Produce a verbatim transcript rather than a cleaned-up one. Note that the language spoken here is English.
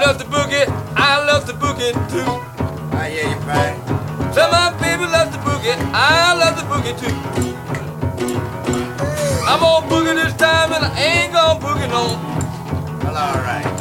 love the boogie, I love the boogie too. I hear you, Frank. Tell my baby loves the boogie, I love the boogie too. I'm on boogie this time and I ain't gonna boogie no. Well, all right.